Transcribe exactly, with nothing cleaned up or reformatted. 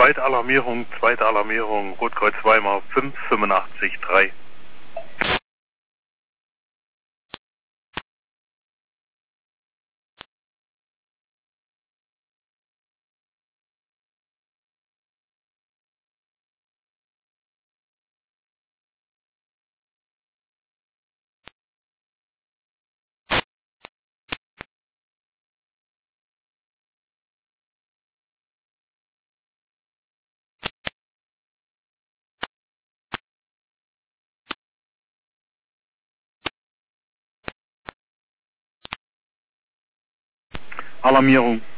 zweite Alarmierung, zweite Alarmierung, Rotkreuz Weimar fünf fünfundachtzig drei. Alarmierung.